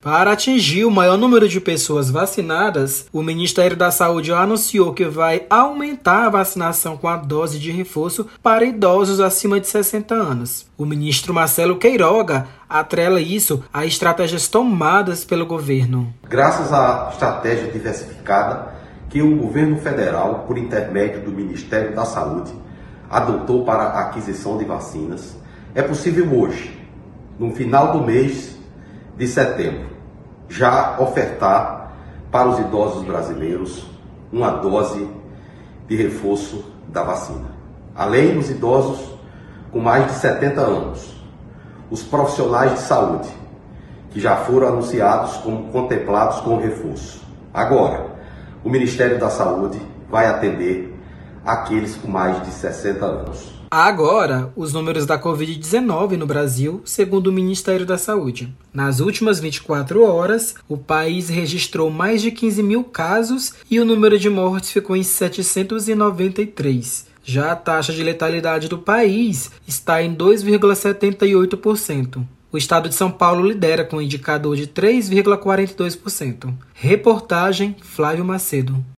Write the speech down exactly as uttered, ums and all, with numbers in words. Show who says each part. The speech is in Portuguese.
Speaker 1: Para atingir o maior número de pessoas vacinadas, o Ministério da Saúde anunciou que vai aumentar a vacinação com a dose de reforço para idosos acima de sessenta anos. O ministro Marcelo Queiroga atrela isso a estratégias tomadas pelo governo.
Speaker 2: Graças à estratégia diversificada que o governo federal, por intermédio do Ministério da Saúde, adotou para a aquisição de vacinas, é possível hoje, no final do mês de setembro, já ofertar para os idosos brasileiros uma dose de reforço da vacina. Além dos idosos com mais de setenta anos, os profissionais de saúde, que já foram anunciados como contemplados com o reforço. Agora, o Ministério da Saúde vai atender aqueles com mais de sessenta anos.
Speaker 1: Agora, os números da covid dezenove no Brasil, segundo o Ministério da Saúde. Nas últimas vinte e quatro horas, o país registrou mais de quinze mil casos e o número de mortes ficou em setecentos e noventa e três. Já a taxa de letalidade do país está em dois vírgula setenta e oito por cento. O estado de São Paulo lidera com um indicador de três vírgula quarenta e dois por cento. Reportagem Flávio Macedo.